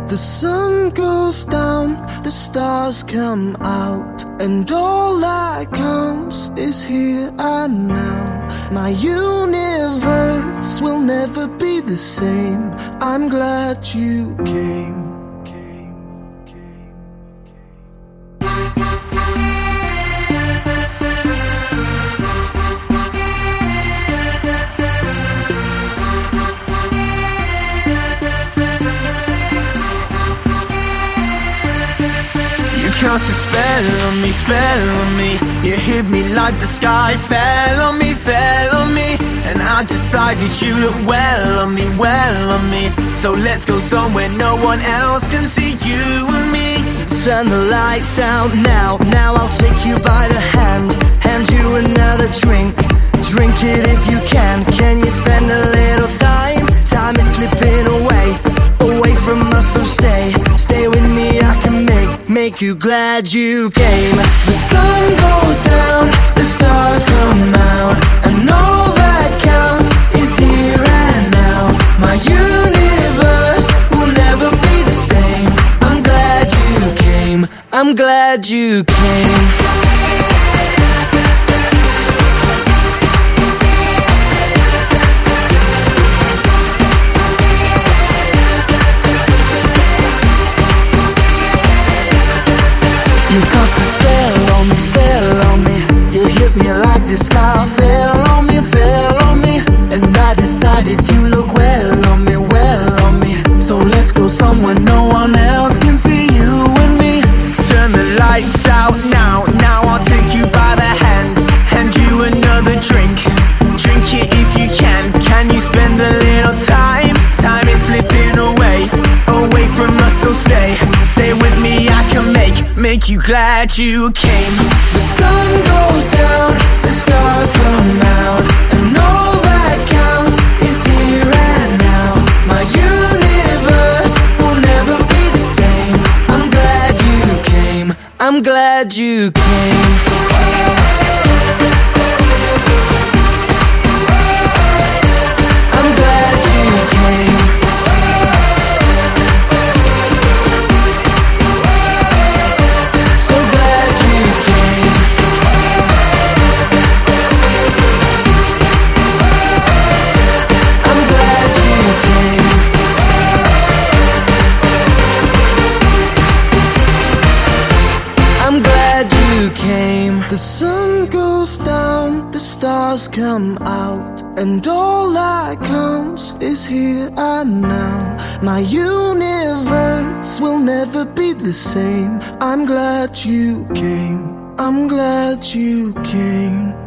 The sun goes down, the stars come out, and all that counts is here and now. My universe will never be the same. I'm glad you came. Cast a spell on me. You hit me like the sky fell on me. And I decided you look well on me. So let's go somewhere no one else can see you and me. Turn the lights out now. Now I'll take you by the hand you another drink. Drink it if you can. Can you spend a little time? Time is slipping away from us, so stay with me. I can make you glad you came. The sun goes down, the stars come out, and all that counts is here and now. My universe will never be the same. I'm glad you came. I'm glad you came. You cast a spell on me. You hit me like the sky fell on me. And I decided you look well on me. So let's go somewhere no one else can see you and me. Turn the lights out now. Now I'll take you by the hand you another drink. Drink it if you can. Can you spend a little time? Time is slipping away from us, so stay with me. I can make you glad you came. The sun goes down, the stars come out, and all that counts is here and now. My universe will never be the same. I'm glad you came. I'm glad you came. The sun goes down, the stars come out, and all that counts is here and now. My universe will never be the same. I'm glad you came. I'm glad you came.